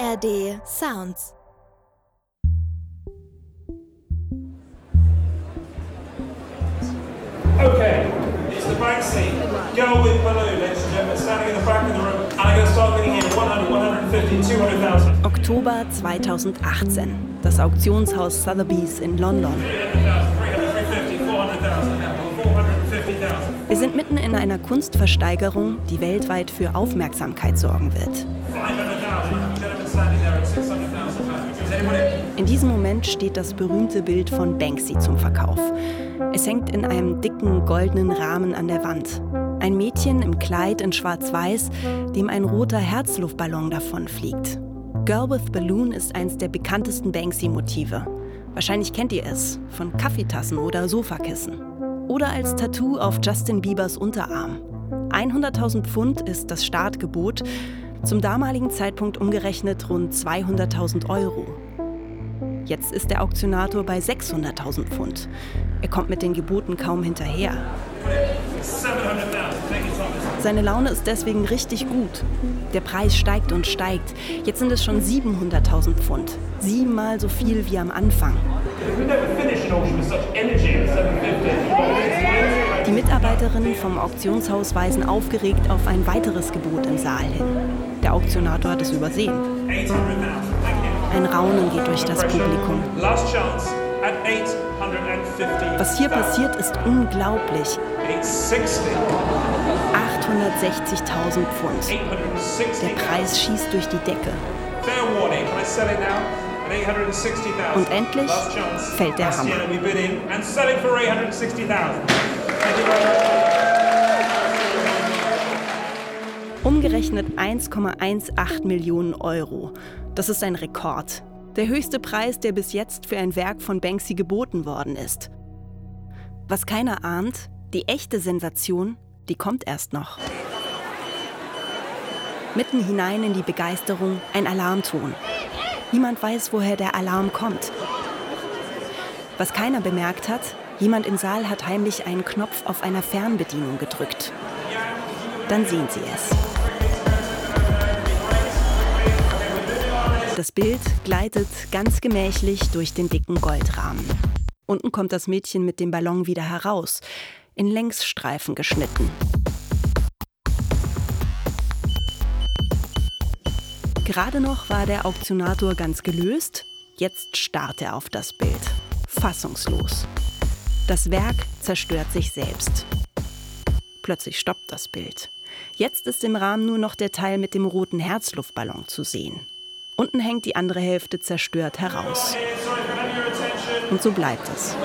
ARD Sounds. Okay, it's the Banksy Girl with Balloon, ladies and gentlemen, standing in the back of the room, and I'm going to start getting here 100, 150, 200,000. Oktober 2018, das Auktionshaus Sotheby's in London. 300,000, 350, 400,000, 450,000. Wir sind mitten in einer Kunstversteigerung, die weltweit für Aufmerksamkeit sorgen wird. 500,000, gentlemen standing there at 600,000 pounds. Is anybody? In diesem Moment steht das berühmte Bild von Banksy zum Verkauf. Es hängt in einem dicken, goldenen Rahmen an der Wand. Ein Mädchen im Kleid in schwarz-weiß, dem ein roter Herzluftballon davonfliegt. Girl with Balloon ist eins der bekanntesten Banksy-Motive. Wahrscheinlich kennt ihr es, von Kaffeetassen oder Sofakissen. Oder als Tattoo auf Justin Biebers Unterarm. 100.000 Pfund ist das Startgebot, zum damaligen Zeitpunkt umgerechnet rund 200.000 Euro. Jetzt ist der Auktionator bei 600.000 Pfund. Er kommt mit den Geboten kaum hinterher. 700,000, thank you, Thomas. Seine Laune ist deswegen richtig gut. Der Preis steigt und steigt. Jetzt sind es schon 700.000 Pfund. 7-mal so viel wie am Anfang. We never finish an auction with such energy at 750. Die Mitarbeiterinnen vom Auktionshaus weisen aufgeregt auf ein weiteres Gebot im Saal hin. Der Auktionator hat es übersehen. 800,000, thank you. Ein Raunen geht durch das Publikum. Last chance at 850,000. Was hier passiert, ist unglaublich. 860. 860.000 Pfund. 860. Der Preis schießt durch die Decke. Fair warning, can I sell it now? At 860,000. Und endlich Last chance. fällt der Bastiano, Hammer. we bid in and selling for 860,000. Thank you very much. Umgerechnet 1,18 Millionen Euro. Das ist ein Rekord. Der höchste Preis, der bis jetzt für ein Werk von Banksy geboten worden ist. Was keiner ahnt, die echte Sensation, die kommt erst noch. Mitten hinein in die Begeisterung ein Alarmton. Niemand weiß, woher der Alarm kommt. Was keiner bemerkt hat, jemand im Saal hat heimlich einen Knopf auf einer Fernbedienung gedrückt. Dann sehen Sie es. Das Bild gleitet ganz gemächlich durch den dicken Goldrahmen. Unten kommt das Mädchen mit dem Ballon wieder heraus, in Längsstreifen geschnitten. Gerade noch war der Auktionator ganz gelöst, jetzt starrt er auf das Bild. Fassungslos. Das Werk zerstört sich selbst. Plötzlich stoppt das Bild. Jetzt ist im Rahmen nur noch der Teil mit dem roten Herzluftballon zu sehen. Unten hängt die andere Hälfte zerstört heraus. Und so bleibt es.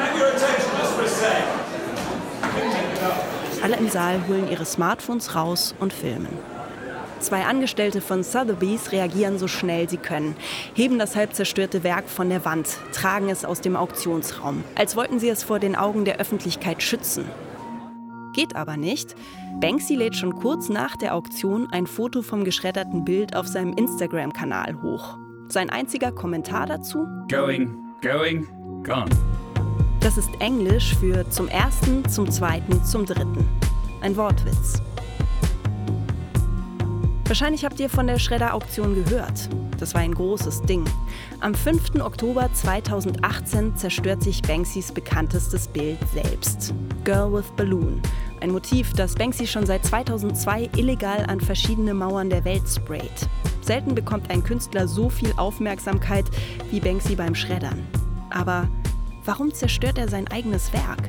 Alle im Saal holen ihre Smartphones raus und filmen. 2 Angestellte von Sotheby's reagieren so schnell sie können, heben das halb zerstörte Werk von der Wand, tragen es aus dem Auktionsraum, als wollten sie es vor den Augen der Öffentlichkeit schützen. Geht aber nicht. Banksy lädt schon kurz nach der Auktion ein Foto vom geschredderten Bild auf seinem Instagram-Kanal hoch. Sein einziger Kommentar dazu? Going, gone. Das ist Englisch für zum Ersten, zum Zweiten, zum Dritten. Ein Wortwitz. Wahrscheinlich habt ihr von der Schredder-Auktion gehört. Das war ein großes Ding. Am 5. Oktober 2018 zerstört sich Banksys bekanntestes Bild selbst. Girl with Balloon. Ein Motiv, das Banksy schon seit 2002 illegal an verschiedene Mauern der Welt sprayt. Selten bekommt ein Künstler so viel Aufmerksamkeit wie Banksy beim Schreddern. Aber warum zerstört er sein eigenes Werk?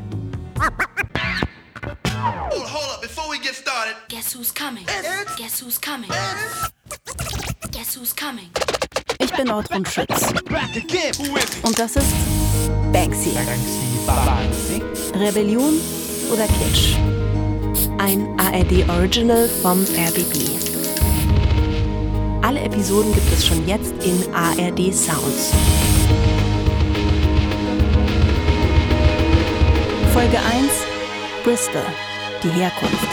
Hold up, before we get started. Guess who's coming? Guess who's coming? Guess who's coming? Ich bin Ortrun Schütz. Und das ist Banksy. Rebellion oder Kitsch? Ein ARD-Original vom RBB. Alle Episoden gibt es schon jetzt in ARD Sounds. Folge 1: Bristol, die Herkunft.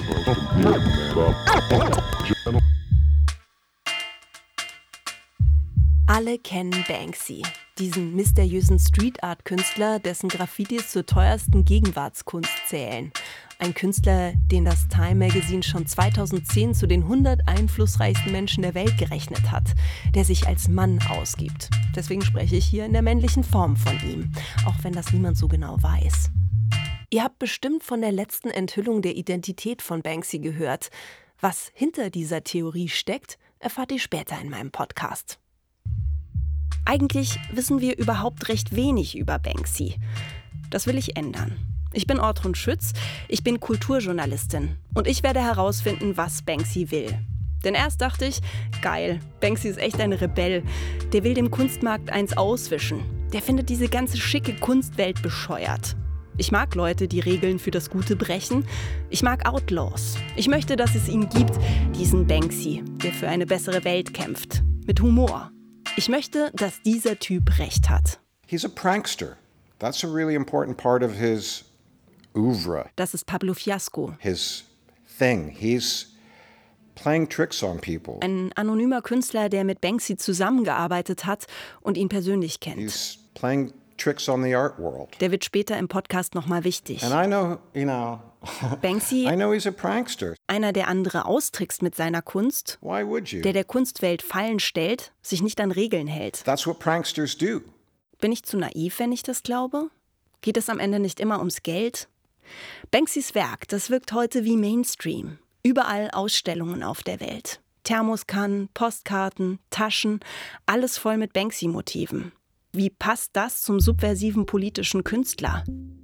Alle kennen Banksy, diesen mysteriösen Street-Art-Künstler, dessen Graffitis zur teuersten Gegenwartskunst zählen. Ein Künstler, den das Time Magazine schon 2010 zu den 100 einflussreichsten Menschen der Welt gerechnet hat, der sich als Mann ausgibt. Deswegen spreche ich hier in der männlichen Form von ihm, auch wenn das niemand so genau weiß. Ihr habt bestimmt von der letzten Enthüllung der Identität von Banksy gehört. Was hinter dieser Theorie steckt, erfahrt ihr später in meinem Podcast. Eigentlich wissen wir überhaupt recht wenig über Banksy. Das will ich ändern. Ich bin Ortrun Schütz, ich bin Kulturjournalistin und ich werde herausfinden, was Banksy will. Denn erst dachte ich, geil, Banksy ist echt ein Rebell. Der will dem Kunstmarkt eins auswischen. Der findet diese ganze schicke Kunstwelt bescheuert. Ich mag Leute, die Regeln für das Gute brechen. Ich mag Outlaws. Ich möchte, dass es ihn gibt, diesen Banksy, der für eine bessere Welt kämpft. Mit Humor. Ich möchte, dass dieser Typ recht hat. He's a prankster. That's a really important part of his oeuvre. Das ist Pablo Fiasco. His thing. He's playing tricks on people. Ein anonymer Künstler, der mit Banksy zusammengearbeitet hat und ihn persönlich kennt. He's playing tricks on the art world. Der wird später im Podcast nochmal wichtig. And I know, Banksy, I know he's a prankster. einer, der andere austrickst mit seiner Kunst, Why would you? der Kunstwelt Fallen stellt, sich nicht an Regeln hält. That's what pranksters do. Bin ich zu naiv, wenn ich das glaube? Geht es am Ende nicht immer ums Geld? Banksys Werk, das wirkt heute wie Mainstream. Überall Ausstellungen auf der Welt. Thermoskannen, Postkarten, Taschen, alles voll mit Banksy-Motiven. Wie passt das zum subversiven politischen Künstler?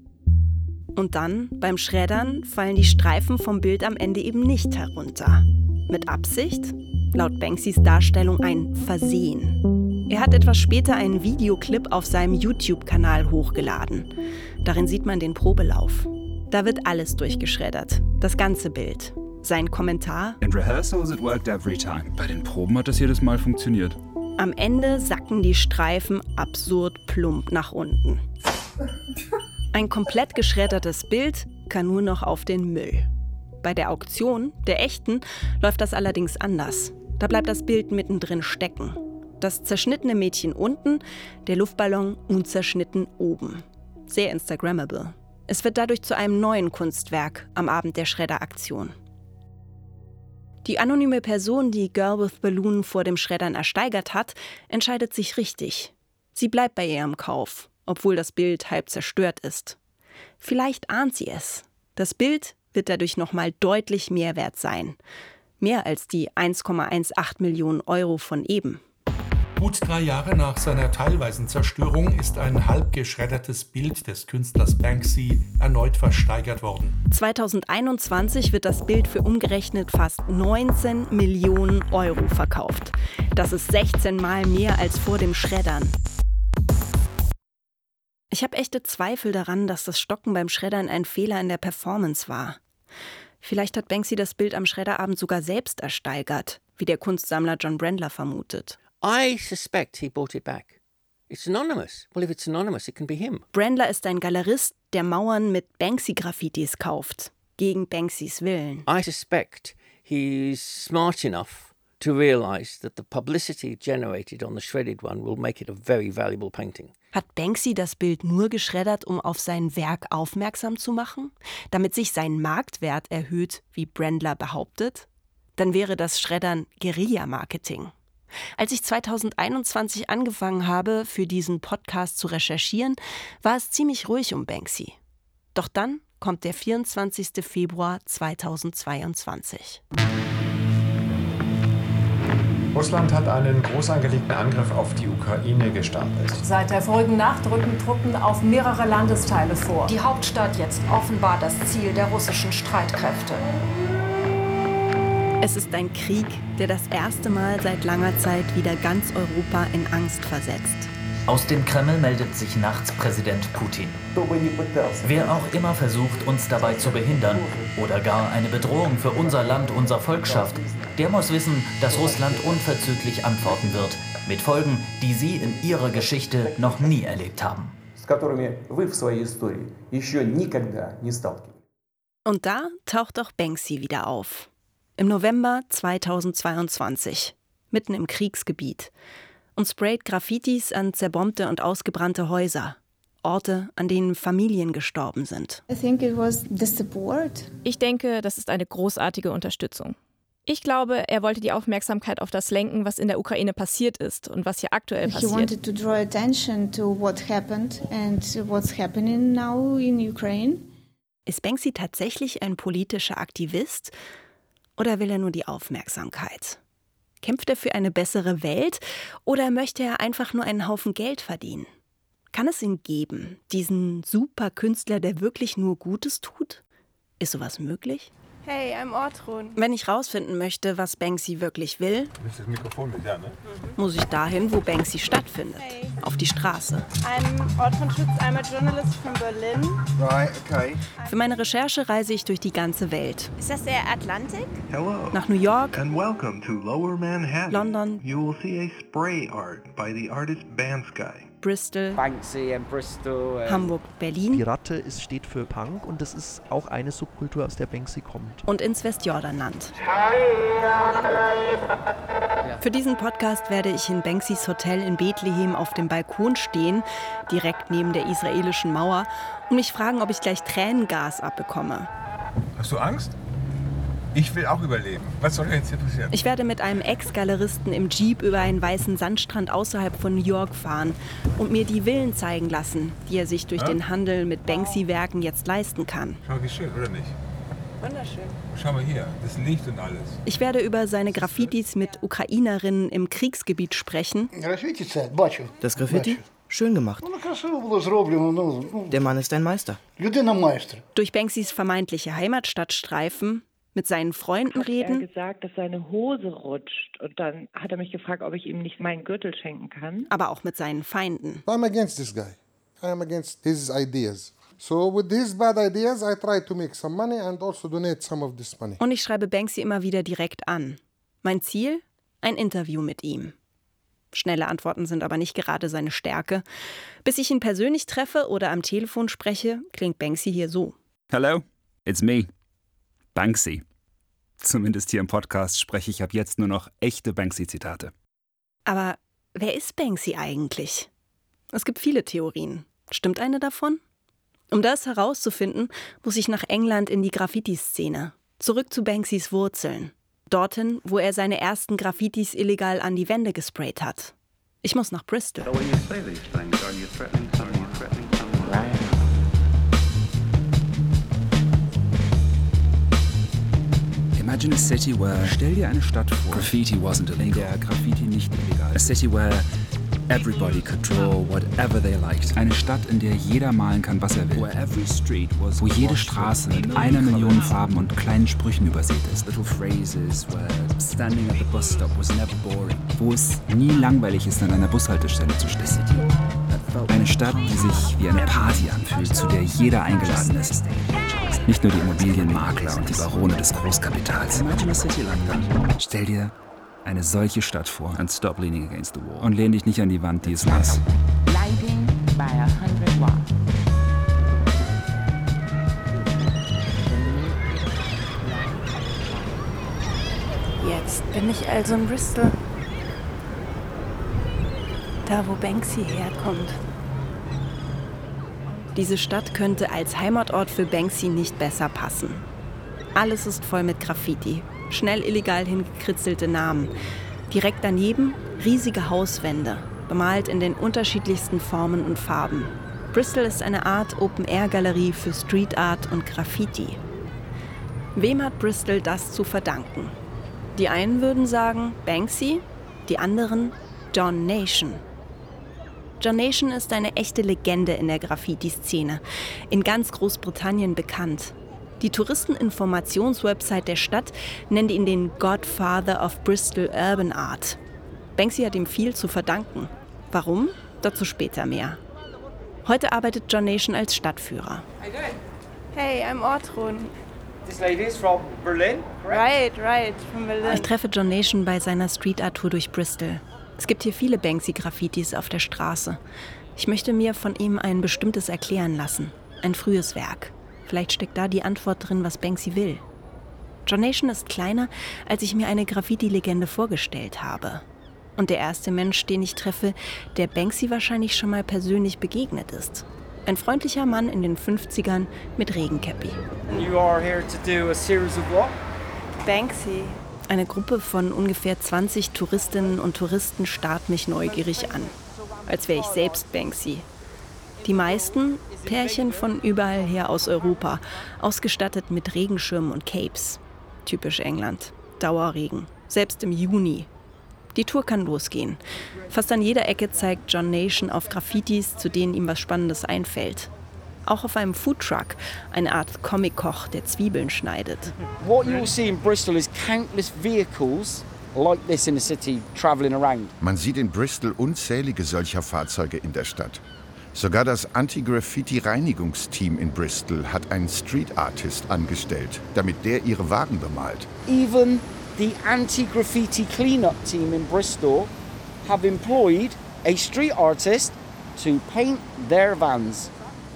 Und dann, beim Schreddern, fallen die Streifen vom Bild am Ende eben nicht herunter. Mit Absicht? Laut Banksys Darstellung ein Versehen. Er hat etwas später einen Videoclip auf seinem YouTube-Kanal hochgeladen. Darin sieht man den Probelauf. Da wird alles durchgeschreddert, das ganze Bild. Sein Kommentar: In rehearsals it worked every time. Bei den Proben hat das jedes Mal funktioniert. Am Ende sacken die Streifen absurd plump nach unten. Ein komplett geschreddertes Bild kann nur noch auf den Müll. Bei der Auktion, der echten, läuft das allerdings anders. Da bleibt das Bild mittendrin stecken. Das zerschnittene Mädchen unten, der Luftballon unzerschnitten oben. Sehr Instagrammable. Es wird dadurch zu einem neuen Kunstwerk am Abend der Schredderaktion. Die anonyme Person, die Girl with Balloon vor dem Schreddern ersteigert hat, entscheidet sich richtig. Sie bleibt bei ihrem Kauf, obwohl das Bild halb zerstört ist. Vielleicht ahnt sie es. Das Bild wird dadurch nochmal deutlich mehr wert sein. Mehr als die 1,18 Millionen Euro von eben. Gut 3 Jahre nach seiner teilweisen Zerstörung ist ein halb geschreddertes Bild des Künstlers Banksy erneut versteigert worden. 2021 wird das Bild für umgerechnet fast 19 Millionen Euro verkauft. Das ist 16 Mal mehr als vor dem Schreddern. Ich habe echte Zweifel daran, dass das Stocken beim Schreddern ein Fehler in der Performance war. Vielleicht hat Banksy das Bild am Schredderabend sogar selbst ersteigert, wie der Kunstsammler John Brendler vermutet. I suspect he bought it back. It's anonymous. Well, if it's anonymous, it can be him. Brendler ist ein Galerist, der Mauern mit Banksy-Graffitis kauft. Gegen Banksys Willen. I suspect he's smart enough to realize that the publicity generated on the shredded one will make it a very valuable painting. Hat Banksy das Bild nur geschreddert, um auf sein Werk aufmerksam zu machen? Damit sich sein Marktwert erhöht, wie Brendler behauptet? Dann wäre das Schreddern Guerilla-Marketing. Als ich 2021 angefangen habe, für diesen Podcast zu recherchieren, war es ziemlich ruhig um Banksy. Doch dann kommt der 24. Februar 2022. Russland hat einen groß angelegten Angriff auf die Ukraine gestartet. Seit der vorigen Nacht rücken Truppen auf mehrere Landesteile vor. Die Hauptstadt jetzt offenbar das Ziel der russischen Streitkräfte. Es ist ein Krieg, der das erste Mal seit langer Zeit wieder ganz Europa in Angst versetzt. Aus dem Kreml meldet sich nachts Präsident Putin. Wer auch immer versucht, uns dabei zu behindern oder gar eine Bedrohung für unser Land, unser Volk schafft, der muss wissen, dass Russland unverzüglich antworten wird, mit Folgen, die sie in ihrer Geschichte noch nie erlebt haben. Und da taucht auch Banksy wieder auf. Im November 2022, mitten im Kriegsgebiet, und sprayt Graffitis an zerbombte und ausgebrannte Häuser. Orte, an denen Familien gestorben sind. Ich denke, das ist eine großartige Unterstützung. Ich glaube, er wollte die Aufmerksamkeit auf das lenken, was in der Ukraine passiert ist und was hier aktuell passiert. Ist Banksy tatsächlich ein politischer Aktivist oder will er nur die Aufmerksamkeit? Kämpft er für eine bessere Welt oder möchte er einfach nur einen Haufen Geld verdienen? Kann es ihn geben, diesen Superkünstler, der wirklich nur Gutes tut? Ist sowas möglich? Hey, I'm Ortrun. Wenn ich rausfinden möchte, was Banksy wirklich will, das Mikrofon mit, ja, ne? muss ich dahin, wo Banksy stattfindet. Hey. Auf die Straße. I'm Ortrun Schütz, I'm a journalist from Berlin. Right, okay. Für meine Recherche reise ich durch die ganze Welt. Ist das der Atlantik? Hello. Nach New York, And welcome to Lower Manhattan. London, You will see a spray art by the artist Bansky. Bristol, Banksy and Bristol, Hamburg, Berlin. Die Ratte steht für Punk und das ist auch eine Subkultur, aus der Banksy kommt. Und ins Westjordanland. Für diesen Podcast werde ich in Banksys Hotel in Bethlehem auf dem Balkon stehen, direkt neben der israelischen Mauer, und mich fragen, ob ich gleich Tränengas abbekomme. Hast du Angst? Ich will auch überleben. Was soll denn jetzt hier passieren? Ich werde mit einem Ex-Galeristen im Jeep über einen weißen Sandstrand außerhalb von New York fahren und mir die Villen zeigen lassen, die er sich durch den Handel mit Banksy-Werken jetzt leisten kann. Schau, wie schön, oder nicht? Wunderschön. Schau mal hier, das Licht und alles. Ich werde über seine Graffitis mit Ukrainerinnen im Kriegsgebiet sprechen. Das Graffiti? Schön gemacht. Der Mann ist ein Meister. Durch Banksys vermeintliche Heimatstadt streifen, mit seinen Freunden reden. Er hat gesagt, dass seine Hose rutscht. Und dann hat er mich gefragt, ob ich ihm nicht meinen Gürtel schenken kann. Aber auch mit seinen Feinden. I'm against this guy. I'm against his ideas. So with his bad ideas, I try to make some money and also donate some of this money. Und ich schreibe Banksy immer wieder direkt an. Mein Ziel? Ein Interview mit ihm. Schnelle Antworten sind aber nicht gerade seine Stärke. Bis ich ihn persönlich treffe oder am Telefon spreche, klingt Banksy hier so. Hello, it's me. Banksy. Zumindest hier im Podcast spreche ich ab jetzt nur noch echte Banksy-Zitate. Aber wer ist Banksy eigentlich? Es gibt viele Theorien. Stimmt eine davon? Um das herauszufinden, muss ich nach England in die Graffiti-Szene. Zurück zu Banksys Wurzeln. Dorthin, wo er seine ersten Graffitis illegal an die Wände gesprayt hat. Ich muss nach Bristol. Imagine a city where, stell dir eine Stadt vor, Graffiti wasn't illegal, in der Graffiti nicht illegal. A city where everybody could draw whatever they liked. Eine Stadt, in der jeder malen kann, was er will. Where every street was wo jede Straße mit 1 Million Farben und kleinen Sprüchen übersät ist. Little phrases where standing at the bus stop was never boring. Wo es nie langweilig ist, an einer Bushaltestelle zu stehen. Eine Stadt, die sich wie eine Party anfühlt, zu der jeder eingeladen ist. Nicht nur die Immobilienmakler und die Barone des Großkapitals. Stell dir eine solche Stadt vor. And stop leaning against the wall. Und lehn dich nicht an die Wand, die ist nass. Lighting by 100 Watt. Jetzt bin ich also in Bristol. Da, wo Banksy herkommt. Diese Stadt könnte als Heimatort für Banksy nicht besser passen. Alles ist voll mit Graffiti, schnell illegal hingekritzelte Namen. Direkt daneben riesige Hauswände, bemalt in den unterschiedlichsten Formen und Farben. Bristol ist eine Art Open-Air-Galerie für Street Art und Graffiti. Wem hat Bristol das zu verdanken? Die einen würden sagen Banksy, die anderen John Nation. John Nation ist eine echte Legende in der Graffiti-Szene, in ganz Großbritannien bekannt. Die Touristeninformationswebsite der Stadt nennt ihn den Godfather of Bristol Urban Art. Banksy hat ihm viel zu verdanken. Warum? Dazu später mehr. Heute arbeitet John Nation als Stadtführer. Hey, I'm Ortrun. This lady is from Berlin, correct? Right, from Berlin. Ich treffe John Nation bei seiner Street Art Tour durch Bristol. Es gibt hier viele Banksy-Graffitis auf der Straße. Ich möchte mir von ihm ein bestimmtes erklären lassen. Ein frühes Werk. Vielleicht steckt da die Antwort drin, was Banksy will. John Nation ist kleiner, als ich mir eine Graffiti-Legende vorgestellt habe. Und der erste Mensch, den ich treffe, der Banksy wahrscheinlich schon mal persönlich begegnet ist. Ein freundlicher Mann in den 50ern mit Regenkäppi. You are here to do a series of what? Banksy. Eine Gruppe von ungefähr 20 Touristinnen und Touristen starrt mich neugierig an. Als wäre ich selbst Banksy. Die meisten Pärchen von überall her aus Europa, ausgestattet mit Regenschirmen und Capes. Typisch England. Dauerregen. Selbst im Juni. Die Tour kann losgehen. Fast an jeder Ecke zeigt John Nation auf Graffitis, zu denen ihm was Spannendes einfällt. Auch auf einem Foodtruck, eine Art Comic-Koch, der Zwiebeln schneidet. What you'll see in Bristol is countless vehicles like this in the city traveling around. Man sieht in Bristol unzählige solcher Fahrzeuge in der Stadt. Sogar das Anti-Graffiti-Reinigungsteam in Bristol hat einen Street-Artist angestellt, damit der ihre Wagen bemalt. Even the anti-graffiti cleanup team in Bristol have employed a street artist to paint their vans.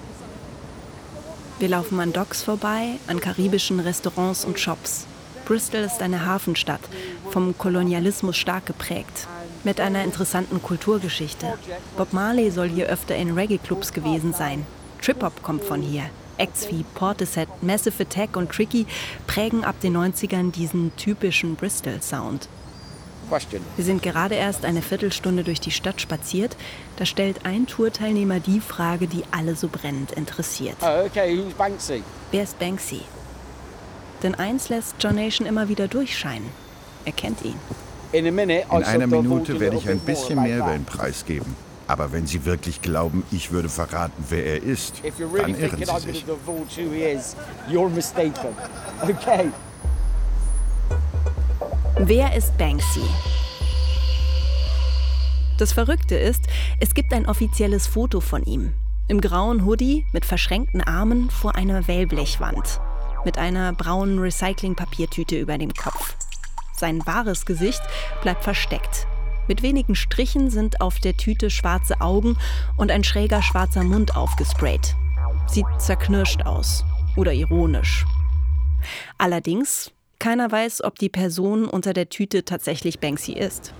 Wir laufen an Docks vorbei, an karibischen Restaurants und Shops. Bristol ist eine Hafenstadt, vom Kolonialismus stark geprägt, mit einer interessanten Kulturgeschichte. Bob Marley soll hier öfter in Reggae-Clubs gewesen sein. Trip-Hop kommt von hier. Acts wie Portishead, Massive Attack und Tricky prägen ab den 90ern diesen typischen Bristol-Sound. Wir sind gerade erst eine Viertelstunde durch die Stadt spaziert. Da stellt ein Tourteilnehmer die Frage, die alle so brennend interessiert. Oh, okay, who's Banksy? Wer ist Banksy? Denn eins lässt John Nation immer wieder durchscheinen. Er kennt ihn. In einer Minute werde ich ein bisschen mehr über ihn preisgeben. Aber wenn Sie wirklich glauben, ich würde verraten, wer er ist, dann irren Sie sich. Okay. Wer ist Banksy? Das Verrückte ist, es gibt ein offizielles Foto von ihm. Im grauen Hoodie mit verschränkten Armen vor einer Wellblechwand. Mit einer braunen Recyclingpapiertüte über dem Kopf. Sein wahres Gesicht bleibt versteckt. Mit wenigen Strichen sind auf der Tüte schwarze Augen und ein schräger schwarzer Mund aufgesprayt. Sieht zerknirscht aus oder ironisch. Allerdings, keiner weiß, ob die Person unter der Tüte tatsächlich Banksy ist.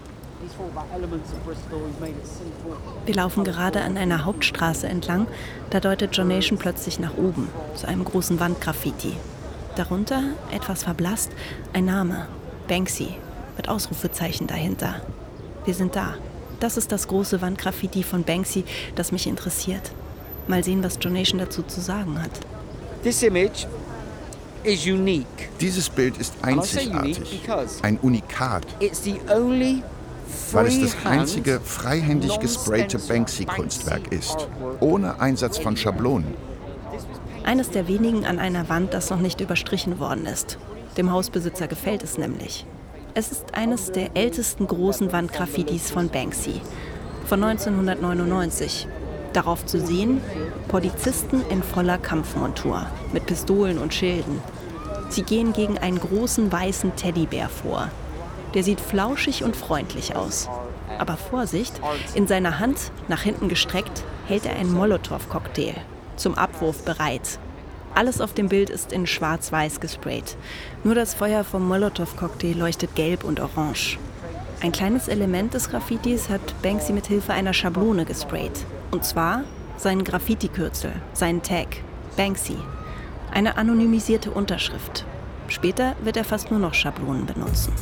Wir laufen gerade an einer Hauptstraße entlang, da deutet John Nation plötzlich nach oben, zu einem großen Wandgraffiti. Darunter, etwas verblasst, ein Name, Banksy, mit Ausrufezeichen dahinter. Wir sind da. Das ist das große Wandgraffiti von Banksy, das mich interessiert. Mal sehen, was John Nation dazu zu sagen hat. This image is unique. Dieses Bild ist einzigartig, ein Unikat, weil es das einzige freihändig gesprayte Banksy-Kunstwerk ist, ohne Einsatz von Schablonen. Eines der wenigen an einer Wand, das noch nicht überstrichen worden ist. Dem Hausbesitzer gefällt es nämlich. Es ist eines der ältesten großen Wandgraffitis von Banksy, von 1999. Darauf zu sehen, Polizisten in voller Kampfmontur, mit Pistolen und Schilden. Sie gehen gegen einen großen weißen Teddybär vor. Der sieht flauschig und freundlich aus. Aber Vorsicht, in seiner Hand, nach hinten gestreckt, hält er einen Molotow-Cocktail, zum Abwurf bereit. Alles auf dem Bild ist in schwarz-weiß gesprayt. Nur das Feuer vom Molotow-Cocktail leuchtet gelb und orange. Ein kleines Element des Graffitis hat Banksy mit Hilfe einer Schablone gesprayt. Und zwar seinen Graffiti-Kürzel, seinen Tag, Banksy. Eine anonymisierte Unterschrift. Später wird er fast nur noch Schablonen benutzen.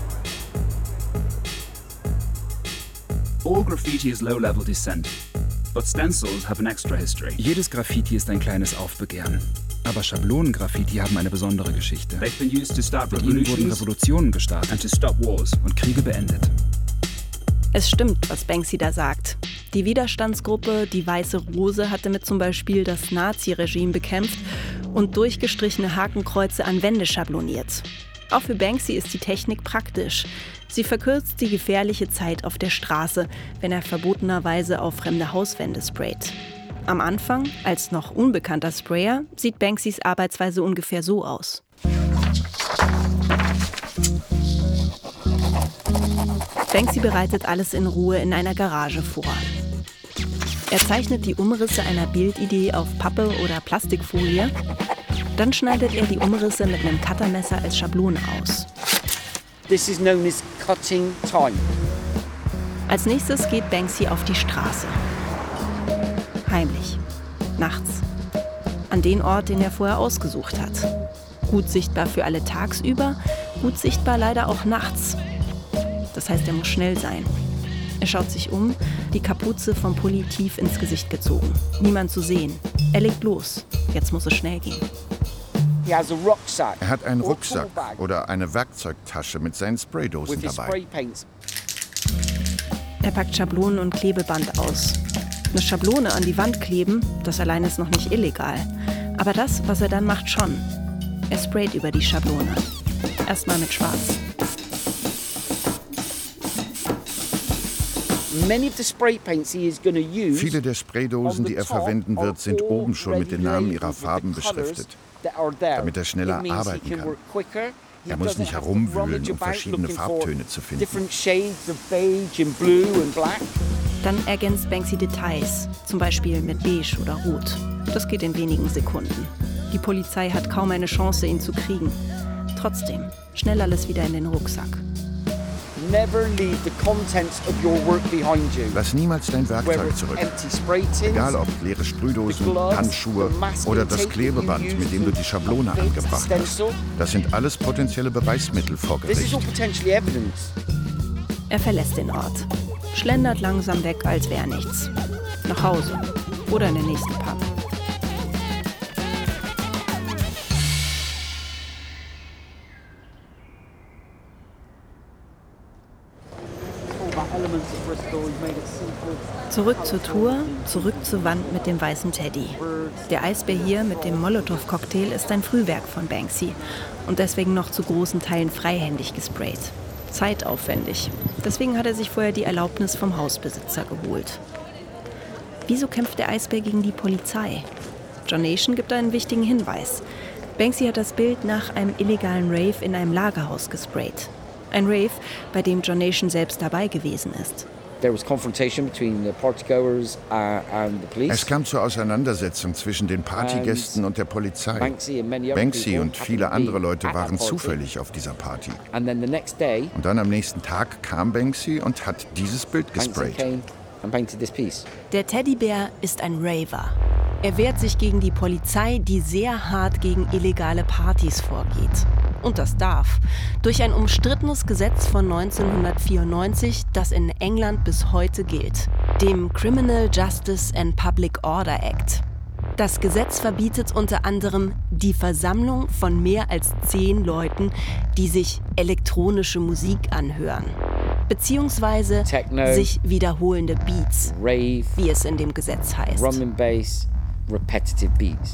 All graffiti is low-level dissent, but stencils have an extra history. Jedes Graffiti ist ein kleines Aufbegehren. Aber Schablonengraffiti haben eine besondere Geschichte. Mit ihnen wurden Revolutionen gestartet und Kriege beendet. Es stimmt, was Banksy da sagt. Die Widerstandsgruppe Die Weiße Rose hatte mit zum Beispiel das Nazi-Regime bekämpft und durchgestrichene Hakenkreuze an Wände schabloniert. Auch für Banksy ist die Technik praktisch. Sie verkürzt die gefährliche Zeit auf der Straße, wenn er verbotenerweise auf fremde Hauswände sprayt. Am Anfang, als noch unbekannter Sprayer, sieht Banksys Arbeitsweise ungefähr so aus. Banksy bereitet alles in Ruhe in einer Garage vor. Er zeichnet die Umrisse einer Bildidee auf Pappe oder Plastikfolie. Dann schneidet er die Umrisse mit einem Cuttermesser als Schablone aus. This is known as cutting time. Als nächstes geht Banksy auf die Straße. Heimlich. nachts. An den Ort, den er vorher ausgesucht hat. Gut sichtbar für alle tagsüber, gut sichtbar leider auch nachts. Das heißt, er muss schnell sein. Er schaut sich um, die Kapuze vom Pulli tief ins Gesicht gezogen. Niemand zu sehen. Er legt los. Jetzt muss es schnell gehen. Er hat einen Rucksack oder eine Werkzeugtasche mit seinen Spraydosen dabei. Er packt Schablonen und Klebeband aus. Eine Schablone an die Wand kleben, das allein ist noch nicht illegal. Aber das, was er dann macht, schon. Er sprayt über die Schablone. Erstmal mit Schwarz. Viele der Spraydosen, die er verwenden wird, sind oben schon mit den Namen ihrer Farben beschriftet, damit er schneller arbeiten kann. Er muss nicht herumwühlen, um verschiedene Farbtöne zu finden. Dann ergänzt Banksy Details, zum Beispiel mit Beige oder Rot. Das geht in wenigen Sekunden. Die Polizei hat kaum eine Chance, ihn zu kriegen. Trotzdem, schnell alles wieder in den Rucksack. Lass niemals dein Werkzeug zurück. Egal ob leere Sprühdosen, Handschuhe oder das Klebeband, mit dem du die Schablone angebracht hast. Das sind alles potenzielle Beweismittel vor Gericht. Er verlässt den Ort. Schlendert langsam weg, als wäre nichts. Nach Hause oder in den nächsten Pub. Zurück zur Tour, zurück zur Wand mit dem weißen Teddy. Der Eisbär hier mit dem Molotow-Cocktail ist ein Frühwerk von Banksy und deswegen noch zu großen Teilen freihändig gesprayt. Zeitaufwendig. Deswegen hat er sich vorher die Erlaubnis vom Hausbesitzer geholt. Wieso kämpft der Eisbär gegen die Polizei? John Nation gibt einen wichtigen Hinweis. Banksy hat das Bild nach einem illegalen Rave in einem Lagerhaus gesprayt. Ein Rave, bei dem John Nation selbst dabei gewesen ist. Es kam zur Auseinandersetzung zwischen den Partygästen und der Polizei. Banksy und viele andere Leute waren zufällig auf dieser Party. Und dann am nächsten Tag kam Banksy und hat dieses Bild gesprayt. Der Teddybär ist ein Raver. Er wehrt sich gegen die Polizei, die sehr hart gegen illegale Partys vorgeht. Und das darf. Durch ein umstrittenes Gesetz von 1994, das in England bis heute gilt. Dem Criminal Justice and Public Order Act. Das Gesetz verbietet unter anderem die Versammlung von mehr als 10 Leuten, die sich elektronische Musik anhören. Beziehungsweise Techno, sich wiederholende Beats, Rave, wie es in dem Gesetz heißt. Drum and Bass, repetitive beats.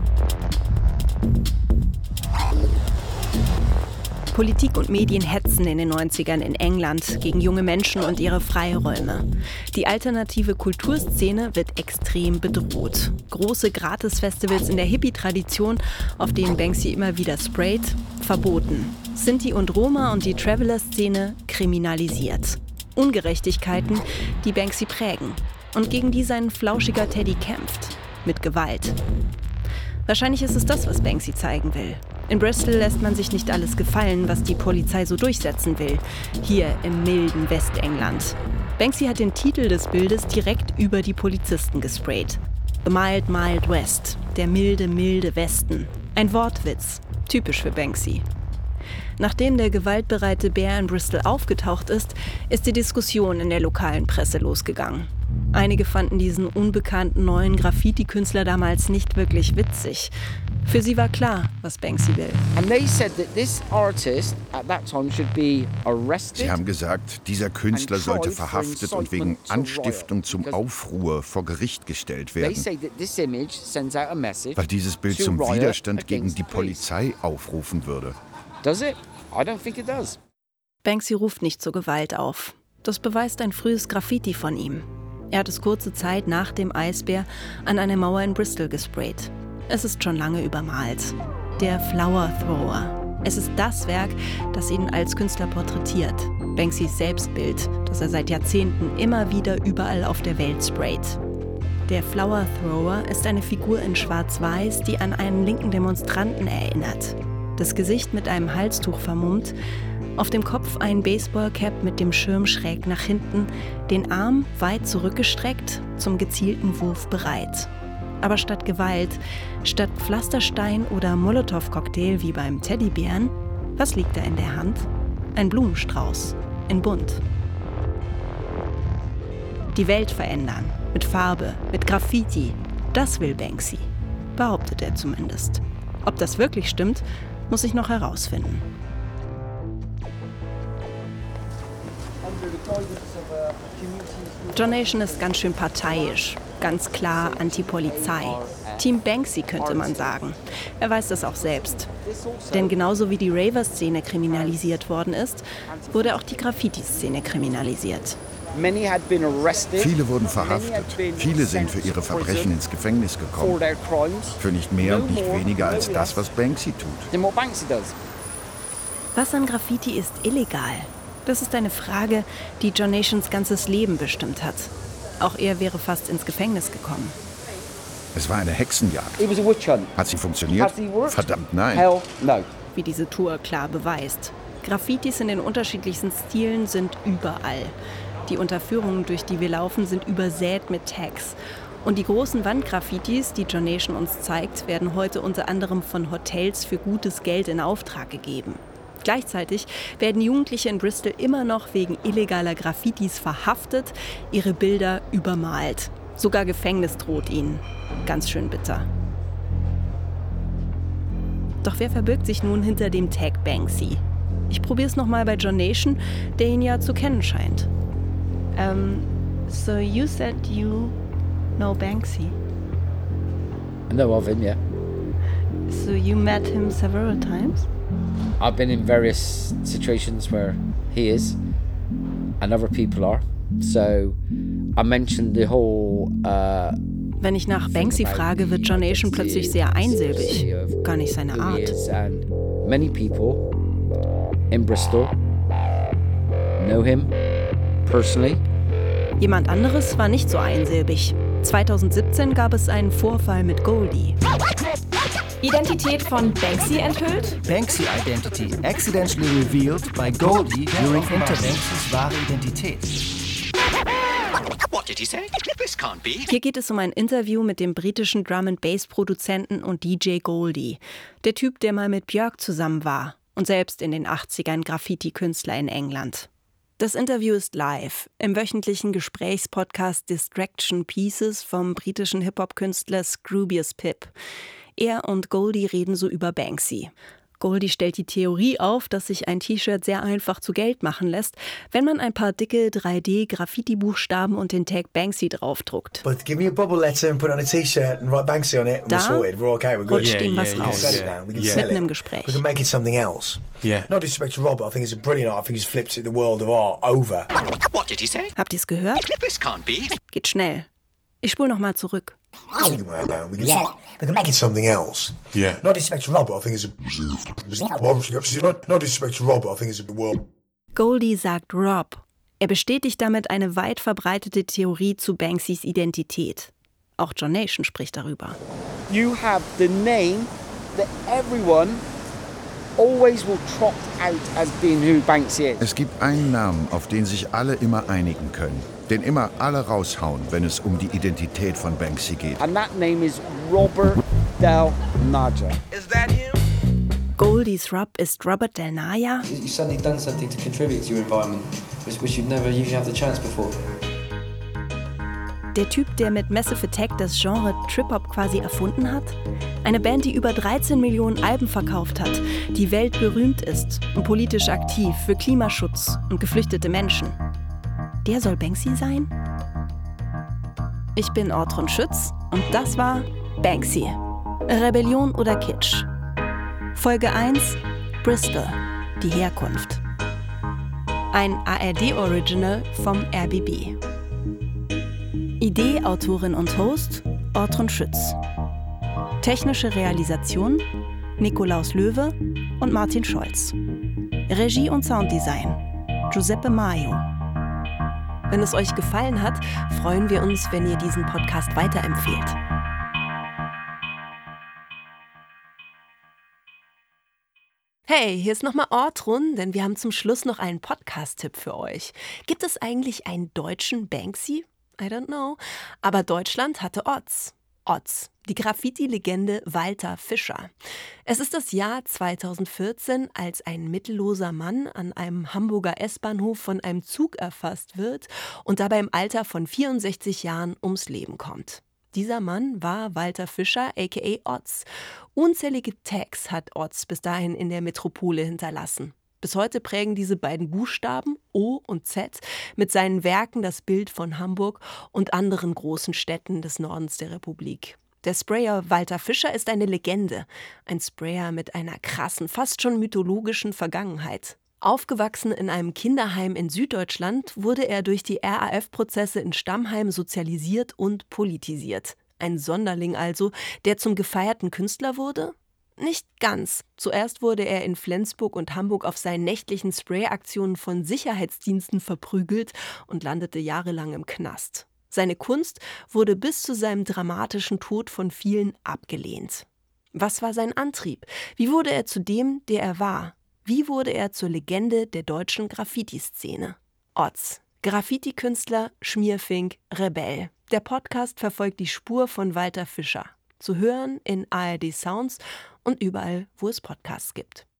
Politik und Medien hetzen in den 90ern in England gegen junge Menschen und ihre Freiräume. Die alternative Kulturszene wird extrem bedroht. Große Gratisfestivals in der Hippie-Tradition, auf denen Banksy immer wieder sprayt, verboten. Sinti und Roma und die Traveler-Szene kriminalisiert. Ungerechtigkeiten, die Banksy prägen und gegen die sein flauschiger Teddy kämpft. Mit Gewalt. Wahrscheinlich ist es das, was Banksy zeigen will. In Bristol lässt man sich nicht alles gefallen, was die Polizei so durchsetzen will. Hier im milden Westengland. Banksy hat den Titel des Bildes direkt über die Polizisten gesprayt. The Mild, Mild West. Der milde, milde Westen. Ein Wortwitz. Typisch für Banksy. Nachdem der gewaltbereite Bär in Bristol aufgetaucht ist, ist die Diskussion in der lokalen Presse losgegangen. Einige fanden diesen unbekannten neuen Graffiti-Künstler damals nicht wirklich witzig. Für sie war klar, was Banksy will. Sie haben gesagt, dieser Künstler sollte verhaftet und wegen Anstiftung zum Aufruhr vor Gericht gestellt werden, weil dieses Bild zum Widerstand gegen die Polizei aufrufen würde. Banksy ruft nicht zur Gewalt auf. Das beweist ein frühes Graffiti von ihm. Er hat es kurze Zeit nach dem Eisbär an eine Mauer in Bristol gesprayt. Es ist schon lange übermalt. Der Flower Thrower. Es ist das Werk, das ihn als Künstler porträtiert. Banksys Selbstbild, das er seit Jahrzehnten immer wieder überall auf der Welt sprayt. Der Flower Thrower ist eine Figur in Schwarz-Weiß, die an einen linken Demonstranten erinnert. Das Gesicht mit einem Halstuch vermummt, auf dem Kopf ein Baseballcap mit dem Schirm schräg nach hinten, den Arm weit zurückgestreckt, zum gezielten Wurf bereit. Aber statt Gewalt, statt Pflasterstein oder Molotow-Cocktail wie beim Teddybären, was liegt da in der Hand? Ein Blumenstrauß, in bunt. Die Welt verändern, mit Farbe, mit Graffiti, das will Banksy, behauptet er zumindest. Ob das wirklich stimmt, muss ich noch herausfinden. Jonation ist ganz schön parteiisch, ganz klar Anti-Polizei. Team Banksy könnte man sagen. Er weiß das auch selbst. Denn genauso wie die Raver-Szene kriminalisiert worden ist, wurde auch die Graffiti-Szene kriminalisiert. Viele wurden verhaftet. Viele sind für ihre Verbrechen ins Gefängnis gekommen. Für nicht mehr und nicht weniger als das, was Banksy tut. Was an Graffiti ist illegal? Das ist eine Frage, die Jonations ganzes Leben bestimmt hat. Auch er wäre fast ins Gefängnis gekommen. Es war eine Hexenjagd. Hat sie funktioniert? Verdammt nein. Wie diese Tour klar beweist. Graffitis in den unterschiedlichsten Stilen sind überall. Die Unterführungen, durch die wir laufen, sind übersät mit Tags. Und die großen Wandgraffitis, die Jonation uns zeigt, werden heute unter anderem von Hotels für gutes Geld in Auftrag gegeben. Gleichzeitig werden Jugendliche in Bristol immer noch wegen illegaler Graffitis verhaftet, ihre Bilder übermalt. Sogar Gefängnis droht ihnen. Ganz schön bitter. Doch wer verbirgt sich nun hinter dem Tag Banksy? Ich probier's nochmal bei Jonation, der ihn ja zu kennen scheint. So you said you know Banksy? I know of him, yeah. So you met him several times? I've been in various situations where he is and other people are. So I mentioned the whole Wenn ich nach Banksy frage, wird Jonation plötzlich sehr einsilbig. Gar nicht seine Art. Many people in Bristol know him personally. Jemand anderes war nicht so einsilbig. 2017 gab es einen Vorfall mit Goldie. Identität von Banksy enthüllt? Banksy Identity accidentally revealed by Goldie during Banksys wahre Identität. What did he say? This can't be. Hier geht es um ein Interview mit dem britischen Drum-and-Bass-Produzenten und DJ Goldie. Der Typ, der mal mit Björk zusammen war und selbst in den 80ern Graffiti-Künstler in England. Das Interview ist live im wöchentlichen Gesprächspodcast Distraction Pieces vom britischen Hip-Hop-Künstler Scroobius Pip. Er und Goldie reden so über Banksy. Goldie stellt die Theorie auf, dass sich ein T-Shirt sehr einfach zu Geld machen lässt, wenn man ein paar dicke 3D-Graffiti-Buchstaben und den Tag Banksy draufdruckt. But give me a bubble letter and put it on a T-shirt and write Banksy on it and we're sorted. We're okay, we're good. Rutscht ihm was raus. Mitten im Gespräch. We can make it something else. Yeah. No disrespect to Robert, I think it's a brilliant art. I think he's flipped the world of art over. What did he say? Habt ihr's gehört? This can't be. Geht schnell. Ich spule nochmal zurück. We can make it something else. Yeah. No disrespect to Robert, I think it's a... No disrespect to Robert, I think it's a world. Goldie sagt Rob. Er bestätigt damit eine weit verbreitete Theorie zu Banksys Identität. Auch Jonation spricht darüber. You have the name that everyone always will trot out as being who Banksy is. Es gibt einen Namen, auf den sich alle immer einigen können. Den immer alle raushauen, wenn es um die Identität von Banksy geht. And that name is Robert Del Naja. Is that him? Goldies Rob ist Robert Del Naja. You've suddenly done something to contribute to your environment, which you'd never usually have the chance before. Der Typ, der mit Massive Attack das Genre Trip-Hop quasi erfunden hat? Eine Band, die über 13 Millionen Alben verkauft hat, die weltberühmt ist und politisch aktiv für Klimaschutz und geflüchtete Menschen. Der soll Banksy sein? Ich bin Ortrun Schütz und das war Banksy. Rebellion oder Kitsch? Folge 1: Bristol, die Herkunft. Ein ARD-Original vom RBB. Idee, Autorin und Host Ortrun Schütz. Technische Realisation Nikolaus Löwe und Martin Scholz. Regie und Sounddesign Giuseppe Maio. Wenn es euch gefallen hat, freuen wir uns, wenn ihr diesen Podcast weiterempfehlt. Hey, hier ist nochmal Ortrun, denn wir haben zum Schluss noch einen Podcast-Tipp für euch. Gibt es eigentlich einen deutschen Banksy? I don't know. Aber Deutschland hatte Oz. Oz, die Graffiti-Legende Walter Fischer. Es ist das Jahr 2014, als ein mittelloser Mann an einem Hamburger S-Bahnhof von einem Zug erfasst wird und dabei im Alter von 64 Jahren ums Leben kommt. Dieser Mann war Walter Fischer, aka Oz. Unzählige Tags hat Oz bis dahin in der Metropole hinterlassen. Bis heute prägen diese beiden Buchstaben, O und Z, mit seinen Werken das Bild von Hamburg und anderen großen Städten des Nordens der Republik. Der Sprayer Walter Fischer ist eine Legende. Ein Sprayer mit einer krassen, fast schon mythologischen Vergangenheit. Aufgewachsen in einem Kinderheim in Süddeutschland, wurde er durch die RAF-Prozesse in Stammheim sozialisiert und politisiert. Ein Sonderling also, der zum gefeierten Künstler wurde? Nicht ganz. Zuerst wurde er in Flensburg und Hamburg auf seinen nächtlichen Spray-Aktionen von Sicherheitsdiensten verprügelt und landete jahrelang im Knast. Seine Kunst wurde bis zu seinem dramatischen Tod von vielen abgelehnt. Was war sein Antrieb? Wie wurde er zu dem, der er war? Wie wurde er zur Legende der deutschen Graffiti-Szene? Oz, Graffiti-Künstler, Schmierfink, Rebell. Der Podcast verfolgt die Spur von Walter Fischer. Zu hören in ARD Sounds und überall, wo es Podcasts gibt.